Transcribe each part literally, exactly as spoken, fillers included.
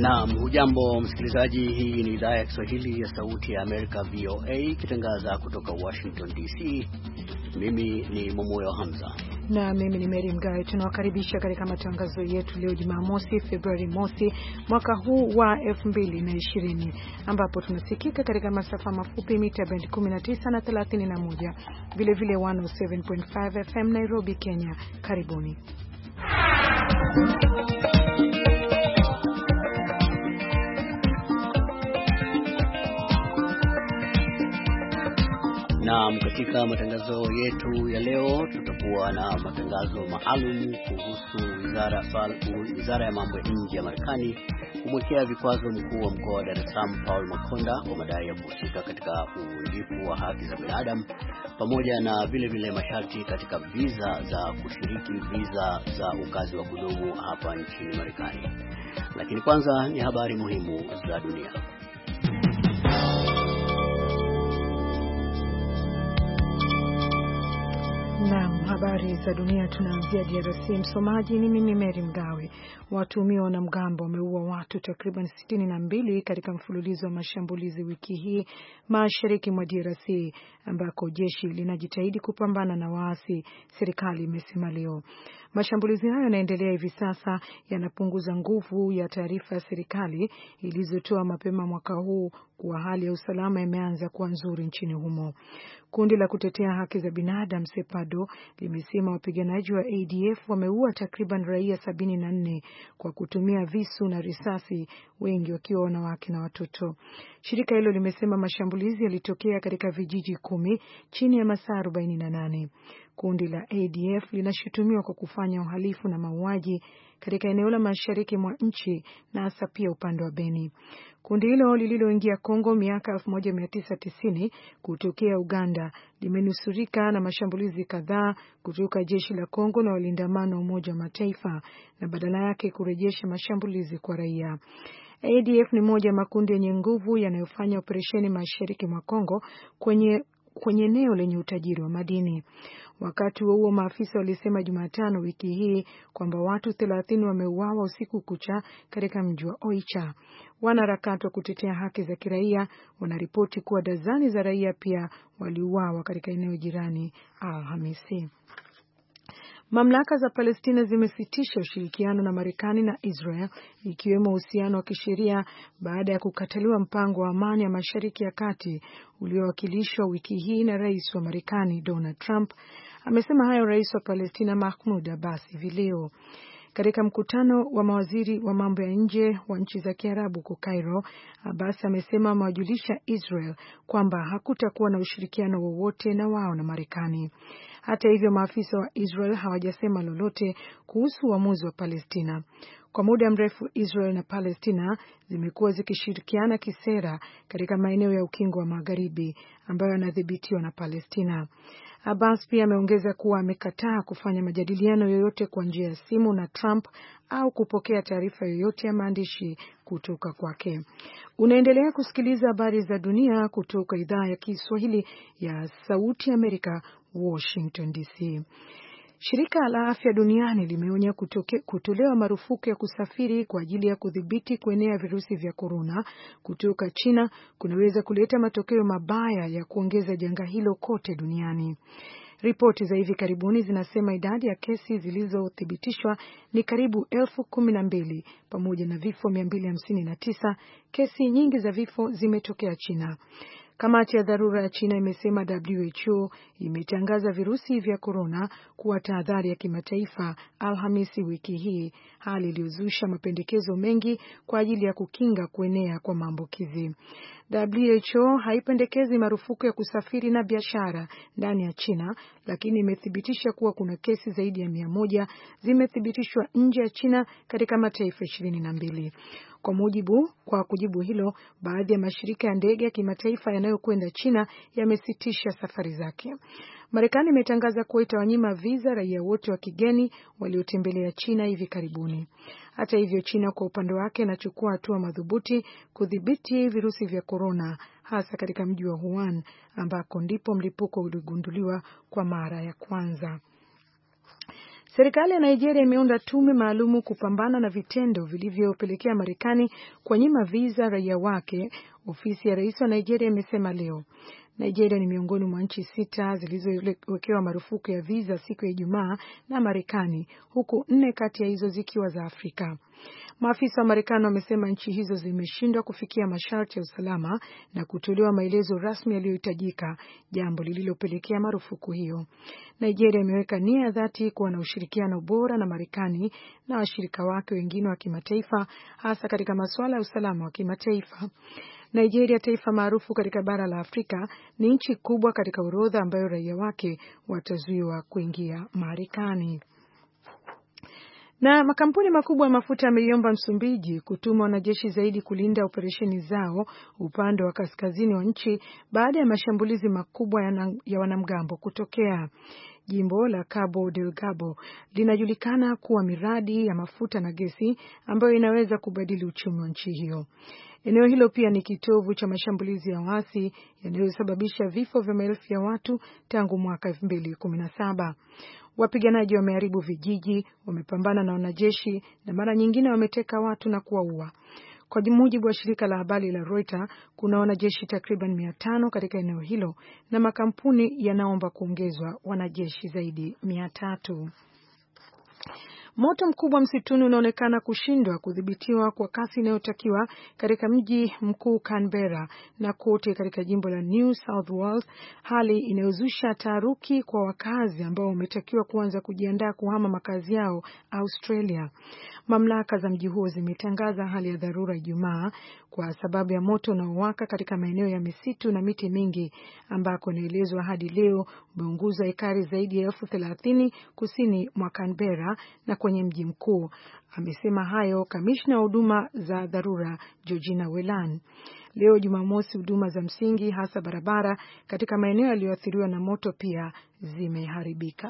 Naam, hujambo msikilizaji, hii ni idhaa ya Kiswahili ya Sauti ya Amerika V O A ikitangaza kutoka Washington D C. Mimi ni Momoyo Hamza na mimi ni Mary Mgawe. Tunawakaribisha katika matangazo yetu leo Jumamosi Februari mosi mwaka huu wa elfu mbili na ishirini, ambapo tunasikika katika masafa mafupi mita band kumi na tisa na thelathini na moja, vile vile mia moja saba nukta tano F M Nairobi, Kenya. Karibuni. Na katika matangazo yetu ya leo tutakuwa na matangazo maalum kuhusu wizara wizara ya mambo ya nje ya Marekani kumwekea vikwazo mkuu wa mkoa wa Dar es Salaam Paul Makonda kwa madai ya kuhusika katika uvunjifu wa haki za binadamu, pamoja na vile vile masharti katika visa za kushiriki visa za ukazi wa kudumu hapa nchini Marekani. Lakini kwanza ni habari muhimu za dunia. Naam, habari za dunia tunaanzia D R C. Msomaji ni mimi Mary Mgawe. Watuhumiwa wanamgambo wameua watu takriban sitini na mbili katika mfululizo wa mashambulizi wiki hii mashariki mwa D R C, ambako jeshi linajitahidi kupambana na waasi, serikali imesema leo. Mashambulizi hayo yanaendelea hivi sasa, yanapunguza nguvu ya taarifa ya serikali ilizotoa mapema mwaka huu kuwa hali ya usalama imeanza kuwa nzuri nchini humo. Kundi la kutetea haki za binadamu SEPADO limesema wapiganaji wa A D F wameua takriban raia sabini na nne kwa kutumia visu na risasi, wengi wakiwa wanawake na watoto. Shirika hilo limesema mashambulizi yalitokea katika vijiji kumi chini ya masaa arobaini na nane. Kundi la A D F linashutumiwa kwa kufanya uhalifu na mauaji katika eneo la mashariki mwa nchi na hasa pia upande wa Beni. Kundi hilo lililoingia Kongo miaka elfu moja mia tisa tisini kutokea Uganda limenusurika na mashambulizi kadhaa kutoka jeshi la Kongo na walinda amani wa Umoja wa Mataifa, na badala yake kurejesha mashambulizi kwa raia. A D F ni moja makundi yenye nguvu yanayofanya operesheni mashariki mwa Kongo kwenye kwenye eneo lenye utajiri wa madini. Wakati huo huo, maafisa walisema Jumatano wiki hii kwamba watu thelathini wameuawa usiku kucha katika mji wa Oicha. Wanaharakati wa kutetea haki za kiraia wanaripoti kuwa dazani za raia pia waliuawa katika eneo jirani Alhamisi. Mamlaka za Palestina zimesitisha ushirikiano na Marekani na Israel, ikiwemo uhusiano wa kisheria baada ya kukataliwa mpango wa amani ya Mashariki ya Kati uliowakilishwa wiki hii na Rais wa Marekani Donald Trump. Amesema hayo Rais wa Palestina Mahmoud Abbas hivi leo. Katika mkutano wa mawaziri wa mambo ya nje wa nchi za Kiarabu huko Cairo, Abbas amesema amewajulisha Israel kwamba hakutakuwa na ushirikiano wowote na wao na Marekani. Hata hivyo, maafisa wa Israel hawajasema lolote kuhusu uamuzi wa Palestina. Kwa muda mrefu Israel na Palestina zimekuwa zikishirikiana kisera katika maeneo ya ukingo wa Magharibi ambayo yanadhibitiwa na Palestina. Abbas pia ameongeza kuwa amekataa kufanya majadiliano yoyote kwa njia ya simu na Trump au kupokea taarifa yoyote ya maandishi kutoka kwake. Unaendelea kusikiliza habari za dunia kutoka idhaa ya Kiswahili ya Sauti Amerika, Washington D C. Shirika la Afya Duniani limeonya kutolewa marufuku ya kusafiri kwa ajili ya kudhibiti kuenea virusi vya korona kutoka China kunaweza kuleta matokeo mabaya ya kuongeza janga hilo kote duniani. Ripoti za hivi karibuni zinasema idadi ya kesi zilizothibitishwa ni karibu elfu kumi na mbili pamoja na vifo mia mbili hamsini na tisa. Kesi nyingi za vifo zimetokea China. Kamati ya dharura ya China imesema W H O imetangaza virusi vya korona kuwa tahadhari ya kimataifa Alhamisi wiki hii, hali iliyozusha mapendekezo mengi kwa ajili ya kukinga kuenea kwa maambukizi. W H O haipendekezi marufuku ya kusafiri na biashara ndani ya China, lakini imethibitisha kuwa kuna kesi zaidi ya mia moja zimethibitishwa nje ya China katika mataifa ishirini na mbili. Kwa mujibu kwa kujibu hilo, baadhi ya mashirika ya ndege ya kimataifa yanayokwenda China yamesitisha safari zake. Marekani imetangaza kuwa itawanyima visa raia wote wa kigeni waliotembelea China hivi karibuni. Hata hivyo, China kwa upande wake inachukua hatua madhubuti kudhibiti virusi vya korona, hasa katika mji wa Wuhan ambako ndipo mlipuko uligunduliwa kwa mara ya kwanza. Serikali ya Nigeria imeunda tume maalumu kupambana na vitendo vilivyopelekea Marekani kuwanyima visa raia wake, ofisi ya rais wa Nigeria imesema leo. Nigeria ni miongoni mwa nchi sita zilizowekewa marufuku ya visa siku ya Ijumaa na Marekani, huku nne kati ya hizo zikiwa za Afrika. Maafisa wa Marekani wamesema nchi hizo zimeshindwa kufikia masharti ya usalama na kutolewa maelezo rasmi yaliyohitajika, jambo lililopelekea marufuku hiyo. Nigeria imeweka nia ya dhati kuwa na ushirikiano bora na Marekani na washirika wake wengine wa kimataifa, hasa katika masuala ya usalama wa kimataifa. Nigeria, taifa maarufu katika bara la Afrika, ni nchi kubwa katika orodha ambayo raia wake watazuiwa kuingia Marekani. Na makampuni makubwa ya mafuta yameiomba Msumbiji kutuma wanajeshi zaidi kulinda operesheni zao upande wa kaskazini wa nchi baada ya mashambulizi makubwa ya, ya wanamgambo kutokea. Jimbo la Cabo Delgado linajulikana kuwa miradi ya mafuta na gesi ambayo inaweza kubadili uchumi wa nchi hiyo. Eneo hilo pia ni kitovu cha mashambulizi ya waasi yanayosababisha vifo vya maelfu ya watu tangu mwaka elfu mbili kumi na saba. Wapiganaji wameharibu vijiji, wamepambana na wanajeshi na mara nyingine wameteka watu na kuwaua. Kwa mujibu wa shirika la habari la Reuters, kuna wanajeshi takriban mia tano katika eneo hilo na makampuni yanaomba kuongezwa wanajeshi zaidi mia tatu. Moto mkubwa msituni unaonekana kushindwa kudhibitiwa kwa kasi inayotakiwa katika mji mkuu Canberra na kote katika jimbo la New South Wales, hali inayozusha taharuki kwa wakazi ambao wametakiwa kuanza kujiandaa kuhama makazi yao Australia. Mamlaka za mji huo zimetangaza hali ya dharura Ijumaa kwa sababu ya moto unaowaka katika maeneo ya misitu na miti mingi ambako inaelezwa hadi leo umeunguza ekari zaidi ya elfu thelathini kusini mwa Canberra na kwenye mji mkuu. Amesema hayo kamishna wa huduma za dharura Georgina Whelan. Leo Jumamosi, huduma za msingi hasa barabara katika maeneo yaliyoathiriwa na moto pia zimeharibika.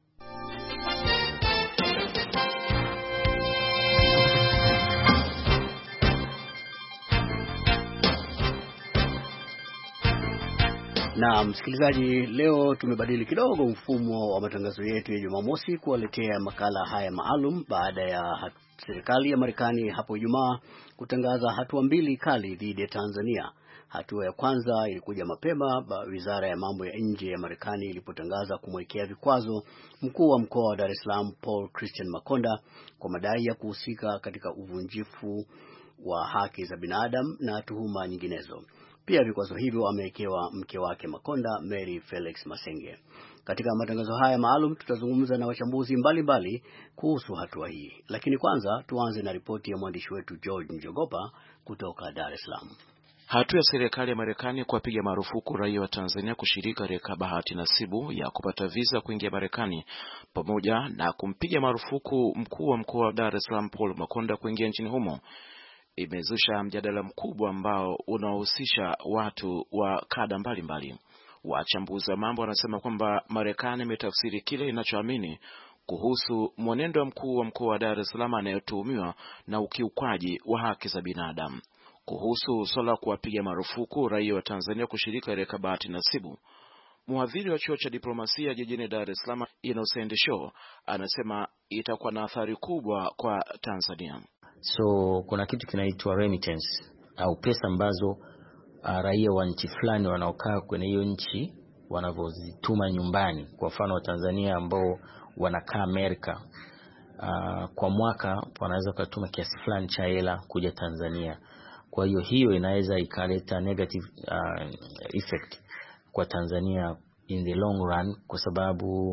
Na msikilizaji, leo tumebadili kidogo mfumo wa matangazo yetu ya Jumamosi kuwaletea makala haya maalum baada ya serikali ya Marekani hapo Ijumaa kutangaza hatua mbili kali dhidi ya Tanzania. Hatua ya kwanza ilikuja mapema Wizara ya Mambo ya Nje ya Marekani ilipotangaza kumwekea vikwazo mkuu wa mkoa wa Dar es Salaam Paul Christian Makonda kwa madai ya kuhusika katika uvunjifu wa haki za binadamu na tuhuma nyinginezo. Pia vikwazo hivyo amewekewa mke wake Makonda, Mary Felix Masenge. Katika matangazo haya maalum tutazungumza na wachambuzi mbalimbali kuhusu hatua hii. Lakini kwanza tuanze na ripoti ya mwandishi wetu George Njogopa kutoka Dar es Salaam. Hatua ya serikali ya Marekani kuwapiga marufuku raia wa Tanzania kushiriki katika bahati nasibu ya kupata visa kuingia Marekani, pamoja na kumpiga marufuku mkuu wa mkoa wa Dar es Salaam Paul Makonda kuingia nchini humo, imezusha mjadala mkubwa ambao unahusisha watu wa kada mbalimbali. Wachambuzi wa mambo wanasema kwamba Marekani imetafsiri kile inachoamini kuhusu mwenendo wa mkuu wa mkoa wa Dar es Salaam anayetuhumiwa na ukiukwaji wa haki za binadamu. Kuhusu swala kuwapiga marufuku raia wa Tanzania kushiriki katika bahati nasibu, mhadhiri wa chuo cha diplomasia jijini Dar es Salaam Innocent Show anasema itakuwa na athari kubwa kwa Tanzania. So kuna kitu kinaitwa remittance au pesa ambazo uh, raia wa nchi fulani wanaokaa kwenye hiyo nchi wanavozituma nyumbani. Kwa mfano wa Tanzania ambao wanakaa Amerika, uh, kwa mwaka wanaweza kutuma kiasi fulani cha hela kuja Tanzania. Kwa hiyo hiyo inaweza ikaleta negative uh, effect kwa Tanzania in the long run, kwa sababu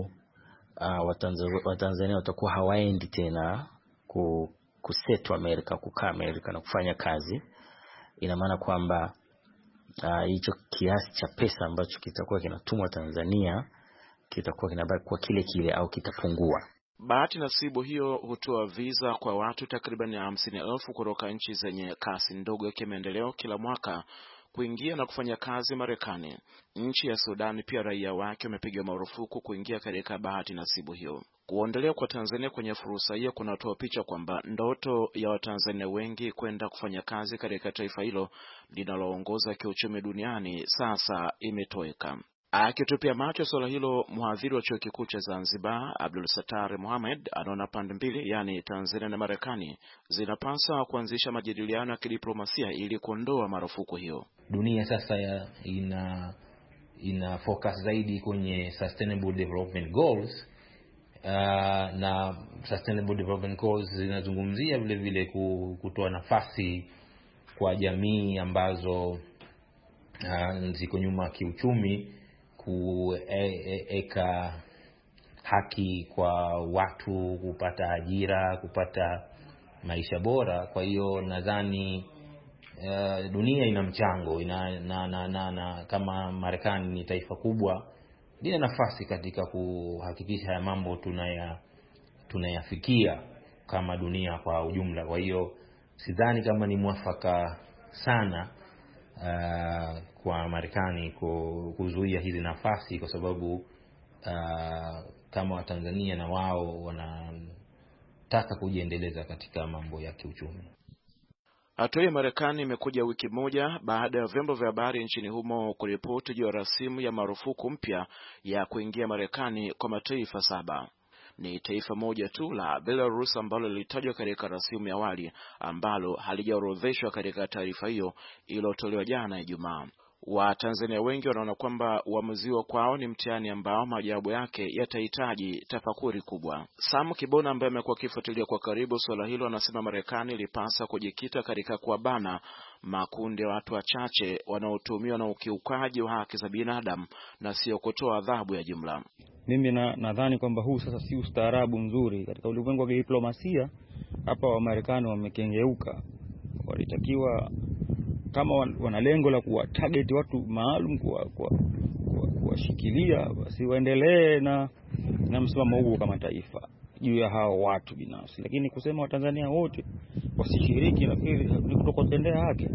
uh, Watanzania, Watanzania watakuwa hawaendi tena ku kusetu Amerika, kukaa Amerika na kufanya kazi. Ina maana kwamba hicho uh, kiasi cha pesa ambacho kitakuwa kinatumwa Tanzania kitakuwa kinabaki kwa kile kile au kitapungua. Bahati nasibu hiyo hutoa visa kwa watu takriban hamsini elfu kutoka nchi zenye kasi ndogo ya kimaendeleo kila mwaka kuingia na kufanya kazi Marekani. Nchi ya Sudan pia raia wake wamepigwa marufuku kuingia katika bahati nasibu hiyo. Kuondolewa kwa Tanzania kwenye fursa hiyo kunatoa picha kwamba ndoto ya Watanzania wengi kwenda kufanya kazi katika taifa hilo linaloongoza kiuchumi duniani sasa imetoweka. Akitupia macho swala hilo, mhadhiri wa chuo kikuu cha Zanzibar Abdul Sattar Mohamed anaona pande mbili, yani Tanzania na Marekani, zinapaswa kuanzisha majadiliano ya kidiplomasia ili kuondoa marufuku hiyo. Dunia sasa ya ina ina focus zaidi kwenye sustainable development goals, uh, na sustainable development goals zinazungumzia vile vile kutoa nafasi kwa jamii ambazo uh, ziko nyuma kiuchumi, kuweka haki kwa watu kupata ajira, kupata maisha bora. Kwa hiyo nadhani uh, dunia ina mchango ina, na, na, na, na kama Marekani ni taifa kubwa, lina nafasi katika kuhakikisha haya mambo tunaya tunayafikia kama dunia kwa ujumla. Kwa hiyo sidhani kama ni mwafaka sana Uh, kwa Marekani kuzuia hizi nafasi, kwa sababu uh, kama Watanzania na wao wanataka kujiendeleza katika mambo ya kiuchumi. Hatua ya Marekani imekuja wiki moja baada ya vyombo vya habari nchini humo kuripoti juu ya rasimu ya marufuku mpya ya kuingia Marekani kwa mataifa saba. Ni taifa moja tu la Belarus ambalo lilitajwa katika rasimu ya awali, ambalo halijaorodheshwa katika taarifa hiyo iliyotolewa jana Ijumaa. Watanzania wengi wanaona kwamba uamuzi wa kwao ni mtihani ambao majawabu yake yatahitaji tafakuri kubwa. Sam Kibona, ambaye amekuwa akifuatilia kwa karibu swala hilo, anasema Marekani ilipasa kujikita katika kuwabana makundi ya watu wachache wanaotumiwa na ukiukaji wa haki za binadamu na sio kutoa adhabu ya jumla. Mimi na nadhani kwamba huu sasa si ustaarabu mzuri katika ulimwengu wa diplomasia. Hapa wa Marekani wamekengeuka. Walitakiwa kama wana lengo la kuwa target watu maalum, kwa kuwashikilia, basi waendelee na na msimamo huo kama taifa juu ya hao watu binafsi. Lakini kusema Watanzania wote wasishiriki, nafikiri ni kutokutendea haki.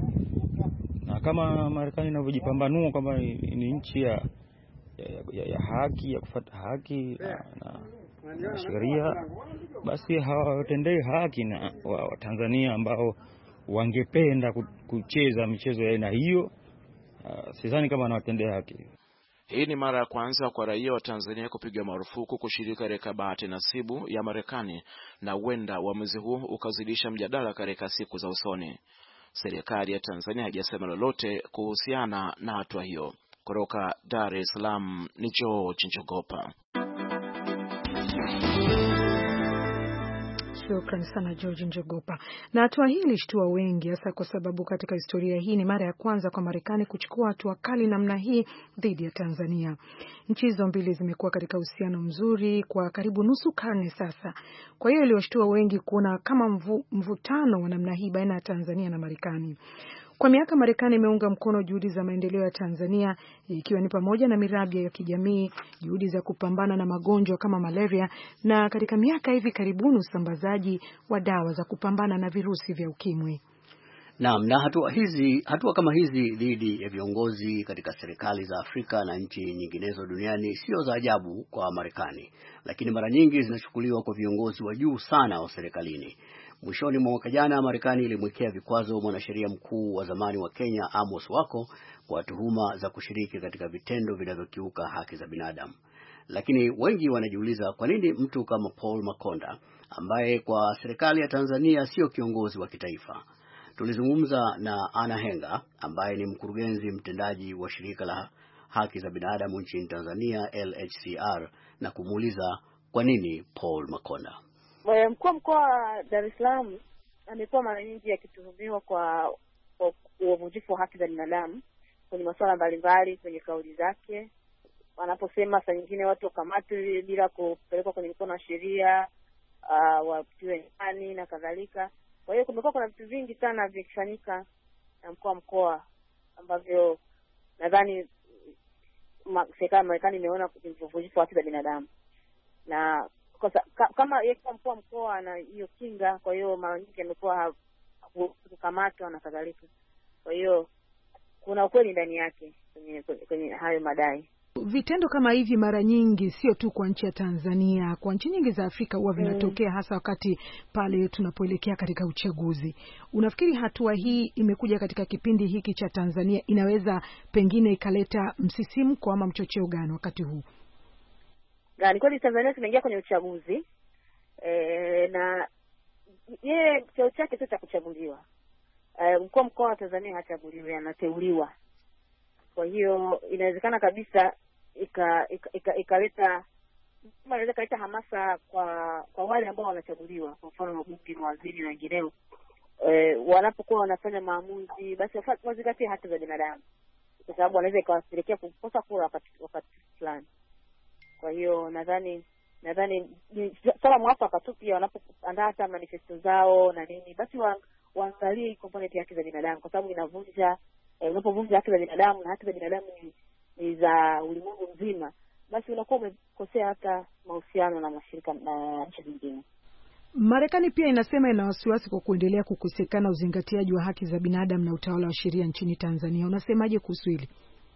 Na kama Marekani inavyojipambanua kwamba ni, ni nchi ya Ya, ya, ya haki, ya kufuata haki na, na, na sheria, basi hawatendei haki na Watanzania ambao wangependa kucheza michezo ya aina hiyo. Uh, sidhani kama wanawatendea haki. Hii ni mara ya kwanza kwa raia wa Tanzania kupiga marufuku kushiriki katika bahati nasibu ya Marekani, na huenda uamuzi huu ukazidisha mjadala katika siku za usoni. Serikali ya Tanzania haijasema lolote kuhusiana na hatua hiyo. Kutoka Dar es Salaam ni George Njogopa. Shukrani sana George Njogopa. Na hatua hii ilishtua wengi, hasa kwa sababu katika historia hii ni mara ya kwanza kwa Marekani kuchukua hatua kali namna hii dhidi ya Tanzania. Nchi hizo mbili zimekuwa katika uhusiano mzuri kwa karibu nusu karne sasa. Kwa hiyo iliwashtua wengi kuona kama mvu, mvutano wa namna hii baina ya Tanzania na Marekani. Kwa miaka Marekani imeunga mkono juhudi za maendeleo ya Tanzania, ikiwa ni pamoja na miradi ya kijamii, juhudi za kupambana na magonjwa kama malaria, na katika miaka hivi karibuni usambazaji wa dawa za kupambana na virusi vya ukimwi. Naam, na hatua hizi, hatua kama hizi dhidi ya viongozi katika serikali za Afrika na nchi nyinginezo duniani sio za ajabu kwa Marekani, lakini mara nyingi zinachukuliwa kwa viongozi wa juu sana wa serikalini. Mwishoni mwa mwaka jana, Marekani ilimwekea vikwazo mwanasheria mkuu wa zamani wa Kenya Amos Wako kwa tuhuma za kushiriki katika vitendo vinavyokiuka haki za binadamu. Lakini wengi wanajiuliza kwa nini mtu kama Paul Makonda, ambaye kwa serikali ya Tanzania sio kiongozi wa kitaifa. Tulizungumza na Anna Henga, ambaye ni mkurugenzi mtendaji wa shirika la haki za binadamu nchini Tanzania L H C R, na kumuuliza kwa nini Paul Makonda. Mkuu wa mkoa wa Dar es Salaam amekuwa mara nyingi akituhumiwa kwa uvunjifu wa haki za binadamu kwenye masuala mbalimbali, kwenye kauli zake wanaposema saa nyingine watu wakamatwe bila kupelekwa kwenye mikono ya sheria, uh, wapitiwe ndani na kadhalika. Kwa hiyo kumekuwa kuna vitu vingi sana vikifanyika na mkuu wa mkoa ambavyo nadhani serikali ya Marekani imeona uvunjifu wa haki za binadamu. Na kwa kama yeye kama mkuu wa mkoa ana hiyo kinga, kwa hiyo mara nyingi amekuwa kukamatwa na kadhalika. Kwa hiyo kuna ukweli ndani yake kwenye, kwenye hayo madai. Vitendo kama hivi mara nyingi sio tu kwa nchi ya Tanzania, kwa nchi nyingi za Afrika huwa vinatokea, hasa wakati pale tunapoelekea katika uchaguzi. Unafikiri hatua hii imekuja katika kipindi hiki cha Tanzania inaweza pengine ikaleta msisimko ama mchocheo gani wakati huu? Gani kweli Tanzania tunaingia kwenye uchaguzi e, na yeye cheo chake sio cha kuchaguliwa. E, mkuu mkoa wa Tanzania hachaguliwi, anateuliwa. Kwa hiyo inawezekana kabisa ikaleta ika, ika, ika kama inaweza kaleta hamasa kwa kwa wale ambao wanachaguliwa, kwa mfano wabunge na waziri na wengineo, e, wanapokuwa wanafanya maamuzi basi wazingatie haki za binadamu, kwa sababu wanaweza ikawapelekea kukosa kura wakati wakati fulani. Kwa hiyo nadhani nadhani sala mwafaka tu pia wanapoandaa hata manifesto zao na nini, basi wa, waangalie component ya haki za binadamu, kwa sababu inavunja eh, unapovunja haki za binadamu, na haki za binadamu ni, ni za ulimwengu mzima, basi unakuwa umekosea hata mahusiano na mashirika na nchi zingine. Marekani pia inasema ina wasiwasi kwa kuendelea kukosekana uzingatiaji wa haki za binadamu na utawala wa sheria nchini Tanzania. Unasemaje kuhusu hili?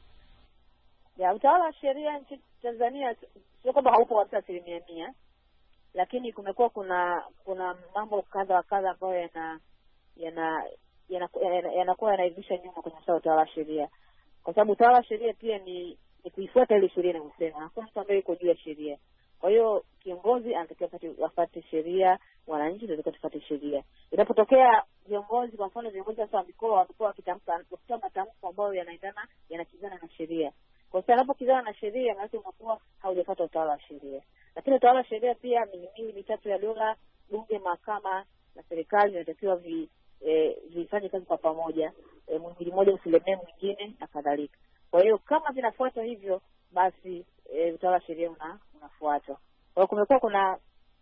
Ya, utawala wa sheria nchini Tanzania sio kwamba haupo kabisa asilimia mia, lakini kumekuwa kuna kuna mambo kadha wa kadha ambayo yana yana yanakuwa yanaivisha nyuma kwenye utawala wa sheria, kwa sababu utawala wa sheria pia ni, ni kuifuata ile sheria inayosema. Hakuna mtu ambaye yuko juu ya sheria. Kwa hiyo kiongozi anatakiwa afuate sheria, wananchi ndio tufuate sheria. Inapotokea viongozi, kwa mfano viongozi sasa wa mikoa wamekuwa wakitamka kutoa matamko ambayo yanaendana yanakizana na sheria. Kwa sababu unapokizana na sheria, maana unakuwa haujafuata utawala wa sheria. Lakini utawala wa sheria pia mihimili mitatu ya dola, bunge, mahakama na serikali inatakiwa vi eh, vifanye kazi kwa pamoja. E, mwingine mmoja usilemee mwingine na kadhalika. Kwa hiyo kama vinafuata hivyo, basi e, utawala wa sheria una, unafuatwa. Kwa hiyo kumekuwa kuna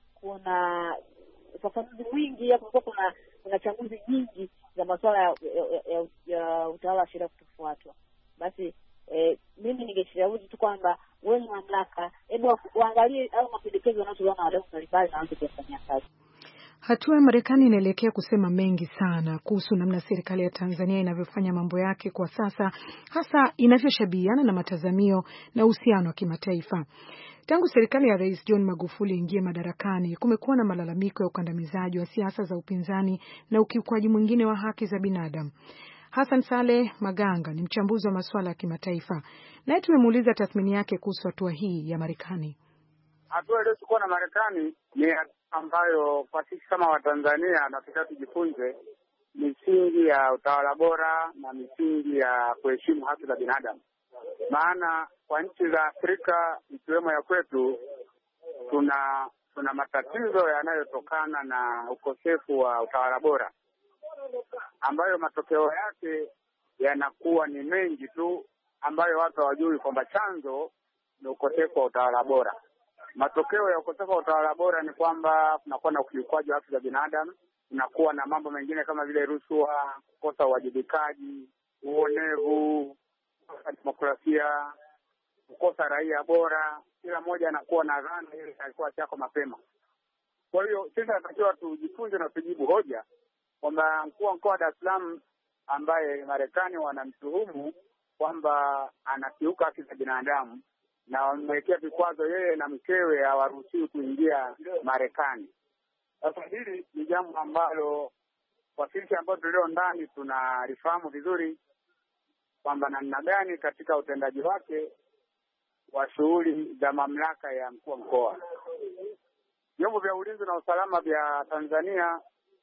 kuna ufafanuzi mwingi, kumekuwa kuna kuna changuzi nyingi za masuala ya, ya, ya, ya utawala wa sheria kutofuatwa. Basi e, mimi ningeshauri tu kwamba wenye mamlaka hebu waangalie au mapendekezo yanayotolewa na wadau mbalimbali na waanze kuyafanyia kazi. Hatua ya Marekani inaelekea kusema mengi sana kuhusu namna serikali ya Tanzania inavyofanya mambo yake kwa sasa, hasa inavyoshabihiana na matazamio na uhusiano wa kimataifa. Tangu serikali ya Rais John Magufuli ingie madarakani, kumekuwa na malalamiko ya ukandamizaji wa siasa za upinzani na ukiukwaji mwingine wa haki za binadamu. Hassan Saleh Maganga ni mchambuzi wa masuala ya kimataifa, naye tumemuuliza tathmini yake kuhusu hatua hii ya Marekani. Hatua iliyochukua na Marekani ni ambayo kwa sisi kama Watanzania tunataka tujifunze misingi ya utawala bora na misingi ya kuheshimu haki za binadamu. Maana kwa nchi za Afrika ikiwemo ya kwetu tuna tuna matatizo yanayotokana na ukosefu wa utawala bora, ambayo matokeo yake yanakuwa ni mengi tu, ambayo watu hawajui kwamba chanzo ni ukosefu wa utawala bora. Matokeo ya ukosefu wa utawala bora ni kwamba kunakuwa na ukiukwaji wa haki za binadamu, kunakuwa na mambo mengine kama vile rushwa, kukosa uwajibikaji, uonevu, kukosa demokrasia, kukosa raia bora. Kila mmoja anakuwa na dhana ile alikuwa chako mapema. Kwa hiyo sisi tunatakiwa tujifunze na tujibu hoja kwamba mkuu wa mkoa wa Dar es Salaam ambaye Marekani wanamtuhumu kwamba anakiuka haki za binadamu na wamewekea vikwazo yeye na mkewe hawaruhusiwi kuingia Marekani. Sasa hili ni jambo ambalo kwa sisi ambao tulio ndani tunalifahamu vizuri kwamba namna gani katika utendaji wake wa shughuli za mamlaka ya mkuu wa mkoa. Vyombo vya ulinzi na usalama vya Tanzania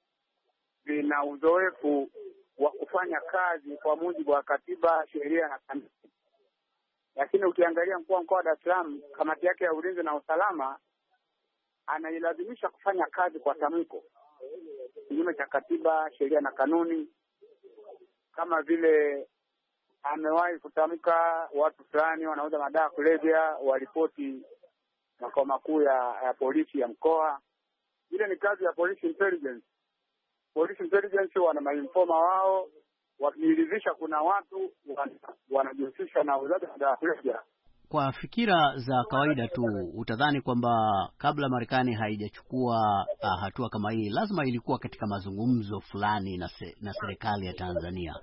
vina uzoefu wa kufanya kazi kwa mujibu wa katiba, sheria na kanuni. Lakini ukiangalia mkuu wa mkoa wa Dar es Salaam, kamati yake ya ulinzi na usalama anailazimisha kufanya kazi kwa tamko kinyume cha katiba, sheria na kanuni. Kama vile amewahi kutamka watu fulani wanauza madawa kulevya waripoti makao makuu ya, ya polisi ya mkoa. Ile ni kazi ya police intelligence. Police intelligence wana mainforma wao, wakiridhisha kuna watu wanajihusisha na uuzaji wa madawa kulevya. Kwa fikira za kawaida tu utadhani kwamba kabla Marekani haijachukua uh, hatua kama hii lazima ilikuwa katika mazungumzo fulani na, se, na serikali ya Tanzania.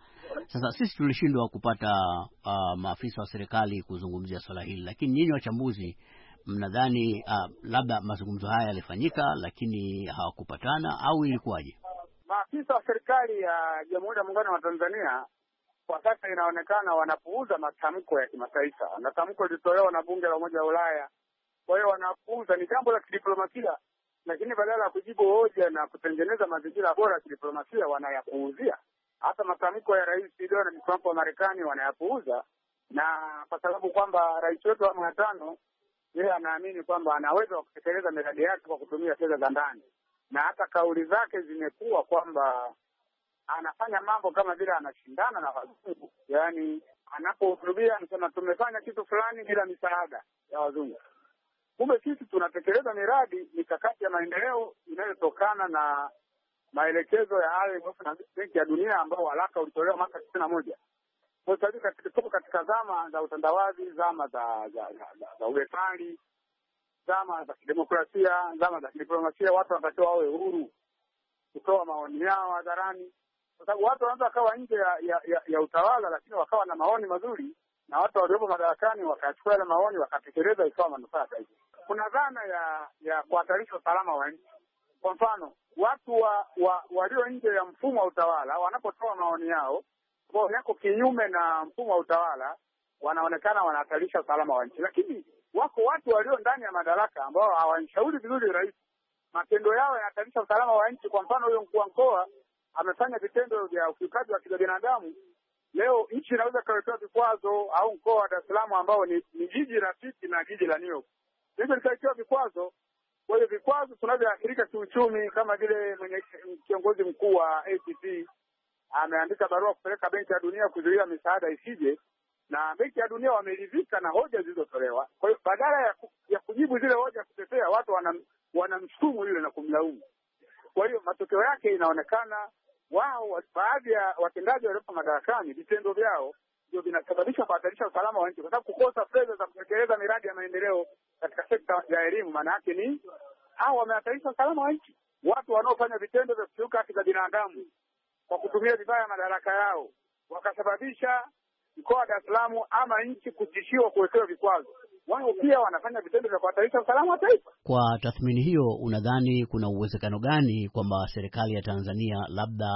Sasa sisi tulishindwa kupata uh, maafisa wa serikali kuzungumzia swala hili, lakini nyinyi wachambuzi mnadhani uh, labda mazungumzo haya yalifanyika lakini hawakupatana au ilikuwaje? Maafisa wa serikali ya Jamhuri ya Muungano wa Tanzania kwa sasa inaonekana wanapuuza matamko ya kimataifa. Na tamko lilitolewa na bunge la Umoja wa Ulaya. Kwa hiyo wanapuuza, ni jambo la kidiplomasia, lakini badala ya kujibu hoja na kutengeneza mazingira bora ya kidiplomasia wanayapuuzia. Hata matamko ya Rais Donald Trump wa Marekani wanayapuuza, na kwa sababu kwamba rais wetu wa awamu ya tano yeye anaamini kwamba anaweza kutekeleza miradi yake kwa kutumia fedha za ndani, na hata kauli zake zimekuwa kwamba anafanya mambo kama vile anashindana na wazungu. Yaani anapohutubia anasema tumefanya kitu fulani bila misaada ya wazungu. Kumbe sisi tunatekeleza miradi mikakati ya maendeleo inayotokana na maelekezo ya I M F na Benki ya Dunia ambao waraka ulitolewa mwaka tisini na moja. Kwa sababu katika katika zama za utandawazi, zama za za, za, za ubepari, zama za kidemokrasia, zama za kidiplomasia, watu wanatakiwa wawe huru kutoa maoni yao hadharani. Kwa sababu watu wanaweza kawa nje ya, ya, ya, ya utawala lakini wakawa na maoni mazuri, na watu waliopo madarakani wakachukua yale maoni wakatekeleza ikawa manufaa zaidi. Kuna dhana ya ya kuhatarisha usalama wa nchi. Kwa mfano, watu wa, wa walio nje ya mfumo wa utawala wanapotoa maoni yao kwa yako kinyume na mfumo wa utawala, wanaonekana wanahatarisha usalama wa nchi. Lakini wako watu walio ndani ya madaraka ambao hawanishauri vizuri rais, matendo yao yanahatarisha usalama wa nchi. Kwa mfano, huyo mkuu wa mkoa amefanya vitendo vya ukiukaji wa haki za binadamu. Leo nchi inaweza kuwekewa vikwazo, au mkoa wa Dar es Salaam ambao ni, ni jiji rafiki na jiji la New York, hivyo likawekewa vikwazo. Kwa hiyo vikwazo tunavyoathirika kiuchumi, kama vile mwenye kiongozi mkuu wa A T P ameandika barua kupeleka Benki ya Dunia kuzuia misaada isije, na Benki ya Dunia wameridhika na hoja zilizotolewa. Kwa hiyo badala ya, ku, ya kujibu zile hoja kutetea, watu wanam, wanamshutumu yule na kumlaumu. Kwa hiyo matokeo yake inaonekana wao baadhi ya watendaji waliopo madarakani, vitendo vyao ndio vinasababisha kuhatarisha usalama wa nchi, kwa sababu kukosa fedha za kutekeleza miradi ya maendeleo katika sekta ya elimu, maana yake ni hao wamehatarisha usalama wa nchi. Watu wanaofanya vitendo vya kukiuka haki za binadamu kwa kutumia vibaya madaraka yao wakasababisha mkoa wa Dar es Salaam ama nchi kutishiwa kuwekewa vikwazo, wao pia wanafanya vitendo vya kuhatarisha usalama wa taifa. Kwa tathmini hiyo, unadhani kuna uwezekano gani kwamba serikali ya Tanzania labda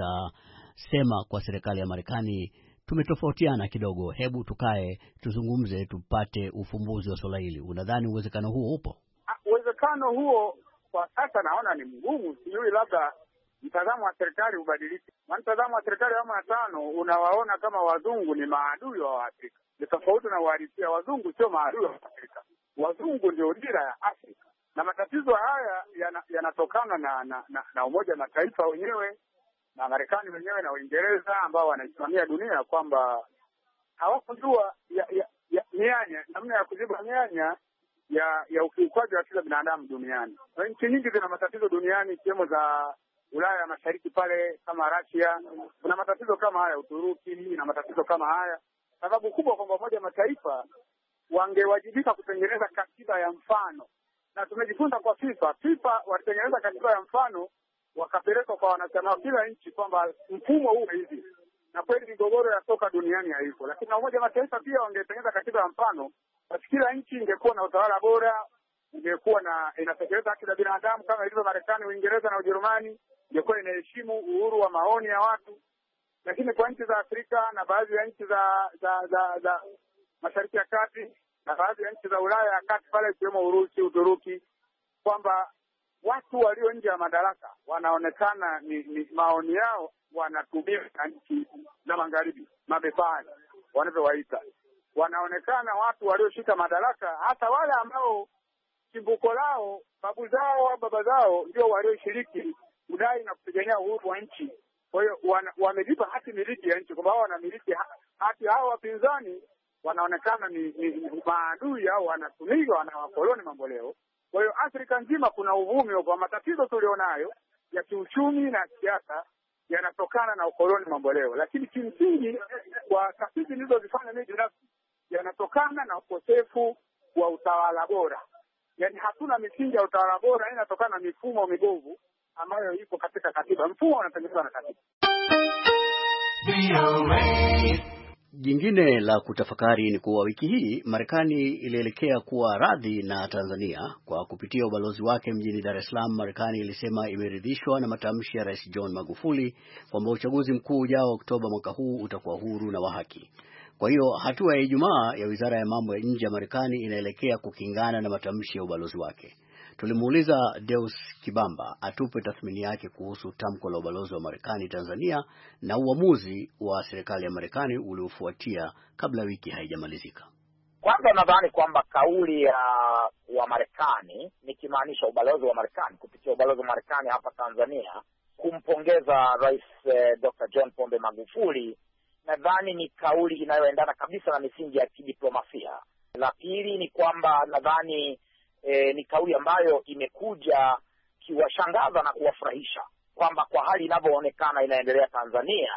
itasema kwa serikali ya Marekani, tumetofautiana kidogo, hebu tukae tuzungumze tupate ufumbuzi wa swala hili? Unadhani uwezekano huo upo? Uwezekano huo kwa sasa naona ni mgumu. Sijui, labda mtazamo wa serikali ubadilike. Mtazamo wa serikali ya awamu ya tano unawaona kama wazungu ni maadui wa Afrika. Ni tofauti na uhalisia. Wazungu sio maadui wa Afrika. Wazungu ndio dira ya Afrika. Na matatizo haya yanatokana yana na, na, na, na Umoja wa Mataifa wenyewe na Marekani wenyewe na Uingereza ambao wanaisimamia dunia, kwamba hawakujua ya, ya, ya, mianya namna ya kuziba mianya ya ya ukiukwaji wa haki za binadamu duniani. Nchi nyingi zina matatizo duniani, ikiwemo za Ulaya ya Mashariki pale kama Russia. Kuna matatizo kama haya, Uturuki na matatizo kama haya. Sababu kubwa kwamba Umoja wa Mataifa wangewajibika kutengeneza katiba ya mfano, na tumejifunza kwa FIFA. FIFA walitengeneza katiba ya mfano wakapeleka kwa wanachama kila nchi kwamba mfumo huu hivi, na kweli migogoro ya soka duniani haipo. Lakini Umoja wa Mataifa pia wangetengeneza katiba ya mfano, basi kila nchi ingekuwa na utawala bora, ingekuwa na inatekeleza haki za binadamu kama ilivyo Marekani, Uingereza na Ujerumani, ingekuwa inaheshimu uhuru wa maoni ya watu. Lakini kwa nchi za Afrika na baadhi ya nchi za za za, za Mashariki ya Kati na baadhi ya nchi za Ulaya ya Kati pale, ikiwemo Urusi, Uturuki, kwamba watu walio nje ya madaraka wanaonekana ni, ni maoni yao wanatumia na nchi za magharibi, mabepari wanavyowaita. Wanaonekana watu walioshika madaraka, hata wale ambao chimbuko lao babu zao au baba zao ndio walioshiriki udai na kupigania uhuru wa nchi. Kwa hiyo wamejipa hati miliki ya nchi, kwamba wao wanamiliki hati. Hao wapinzani wanaonekana ni, ni, ni maadui au wanatumiwa na wakoloni mambo leo. Kwa hiyo Afrika nzima kuna uvumi kwa matatizo tulionayo ya kiuchumi na siasa yanatokana na ukoloni mambo leo, lakini kimsingi kwa tafiti nilizozifanya mimi binafsi yanatokana na ukosefu wa utawala bora. Yaani hatuna misingi ya utawala bora, inatokana na mifumo mibovu ambayo iko katika katiba. Mfumo unatengenezwa na katiba. Jingine la kutafakari ni kuwa wiki hii Marekani ilielekea kuwa radhi na Tanzania kwa kupitia ubalozi wake mjini Dar es Salaam. Marekani ilisema imeridhishwa na matamshi ya Rais John Magufuli kwamba uchaguzi mkuu ujao Oktoba mwaka huu utakuwa huru na wa haki. Kwa hiyo hatua ya Ijumaa ya Wizara ya Mambo ya Nje ya Marekani inaelekea kukingana na matamshi ya ubalozi wake. Tulimuuliza Deus Kibamba atupe tathmini yake kuhusu tamko la ubalozi wa Marekani Tanzania na uamuzi wa serikali ya Marekani uliofuatia kabla wiki haijamalizika. Kwanza nadhani kwamba kauli ya wa Marekani, nikimaanisha ubalozi wa Marekani kupitia ubalozi wa Marekani hapa Tanzania, kumpongeza Rais eh, Doctor John Pombe Magufuli, nadhani ni kauli inayoendana kabisa na misingi ya kidiplomasia. La pili ni kwamba nadhani E, ni kauli ambayo imekuja kiwashangaza na kuwafurahisha kwamba kwa hali inavyoonekana inaendelea Tanzania,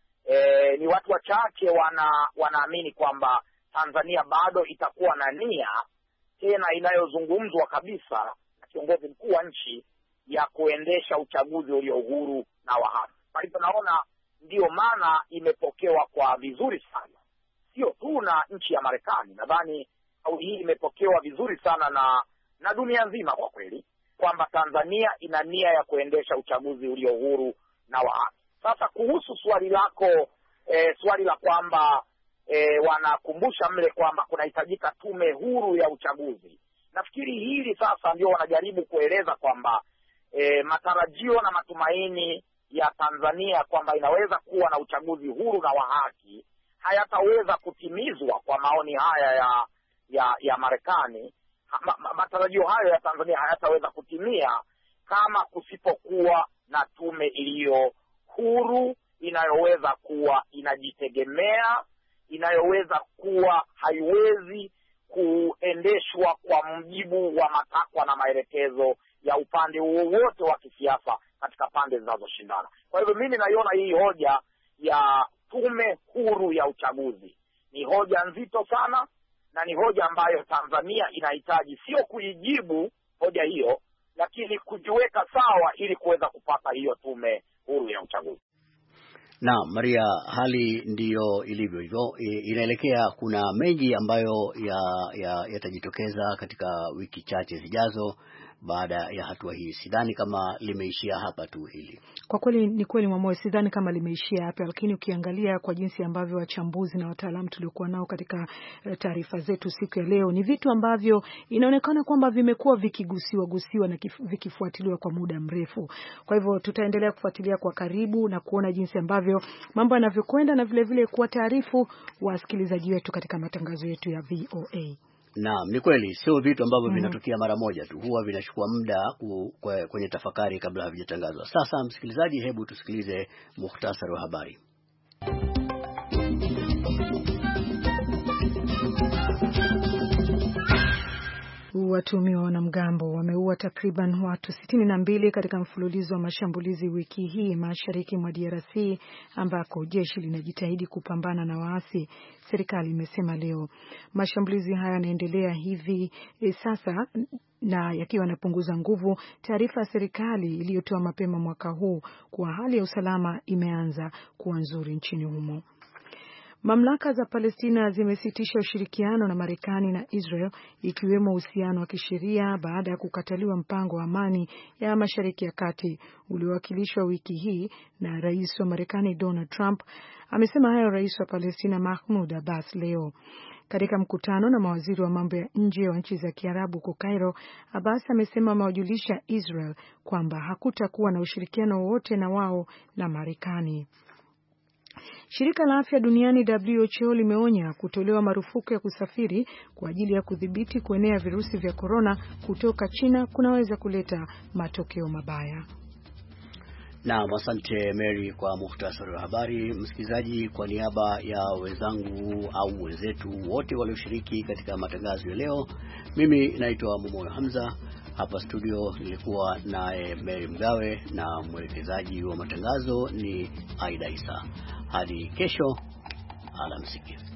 e, ni watu wachache wana wanaamini kwamba Tanzania bado itakuwa na nia tena inayozungumzwa kabisa na kiongozi mkuu wa nchi ya kuendesha uchaguzi ulio huru na wa haki. Kwa hivyo naona ndio maana imepokewa kwa vizuri sana, sio tu na nchi ya Marekani. Nadhani kauli hii imepokewa vizuri sana na na dunia nzima kwa kweli, kwamba Tanzania ina nia ya kuendesha uchaguzi ulio huru na wa haki. Sasa kuhusu swali lako, e, swali la kwamba e, wanakumbusha mle kwamba kunahitajika tume huru ya uchaguzi, nafikiri hili sasa ndio wanajaribu kueleza kwamba e, matarajio na matumaini ya Tanzania kwamba inaweza kuwa na uchaguzi huru na wa haki hayataweza kutimizwa kwa maoni haya ya ya, ya Marekani. Ma, ma, matarajio hayo ya Tanzania hayataweza kutimia kama kusipokuwa na tume iliyo huru, inayoweza kuwa inajitegemea, inayoweza kuwa haiwezi kuendeshwa kwa mujibu wa matakwa na maelekezo ya upande wowote wa kisiasa katika pande zinazoshindana. Kwa hivyo mimi naiona hii hoja ya tume huru ya uchaguzi ni hoja nzito sana, na ni hoja ambayo Tanzania inahitaji sio kuijibu hoja hiyo, lakini kujiweka sawa ili kuweza kupata hiyo tume huru ya uchaguzi. Na Maria, hali ndiyo ilivyo hivyo. Inaelekea kuna mengi ambayo yatajitokeza ya katika wiki chache zijazo baada ya hatua hii. Sidhani kama limeishia hapa tu hili. Kwa kweli ni kweli Mwamoyo, sidhani kama limeishia hapa, lakini ukiangalia kwa jinsi ambavyo wachambuzi na wataalamu tuliokuwa nao katika taarifa zetu siku ya leo, ni vitu ambavyo inaonekana kwamba vimekuwa vikigusiwa gusiwa na vikifuatiliwa kwa muda mrefu. Kwa hivyo tutaendelea kufuatilia kwa karibu na kuona jinsi ambavyo mambo yanavyokwenda, na vile vile kuwa taarifu wasikilizaji wetu katika matangazo yetu ya V O A. Naam, ni kweli sio vitu ambavyo mm. vinatokea mara moja tu, huwa vinachukua muda kwenye tafakari kabla havijatangazwa. Sasa msikilizaji, hebu tusikilize muhtasari wa habari. Watuhumiwa wanamgambo wameua takriban watu sitini na mbili katika mfululizo wa mashambulizi wiki hii mashariki mwa D R C ambako jeshi linajitahidi kupambana na waasi, serikali imesema leo. Mashambulizi haya yanaendelea hivi e, sasa na yakiwa yanapunguza nguvu taarifa ya serikali iliyotoa mapema mwaka huu kuwa hali ya usalama imeanza kuwa nzuri nchini humo. Mamlaka za Palestina zimesitisha ushirikiano na Marekani na Israel, ikiwemo uhusiano wa kisheria baada ya kukataliwa mpango wa amani ya Mashariki ya Kati uliowakilishwa wiki hii na Rais wa Marekani Donald Trump. Amesema hayo Rais wa Palestina Mahmoud Abbas leo. Katika mkutano na mawaziri wa mambo ya nje wa nchi za Kiarabu huko Cairo, Abbas amesema amewajulisha Israel kwamba hakutakuwa na ushirikiano wowote na wao na Marekani. Shirika la Afya Duniani W H O limeonya kutolewa marufuku ya kusafiri kwa ajili ya kudhibiti kuenea virusi vya korona kutoka China kunaweza kuleta matokeo mabaya. Na asante Mary kwa muhtasari wa habari. Msikilizaji, kwa niaba ya wenzangu au wenzetu wote walioshiriki katika matangazo ya leo, mimi naitwa Momoyo Hamza. Hapa studio nilikuwa naye Mary Mgawe na mwelekezaji wa matangazo ni Aida Isa. Hadi kesho, alamsiki.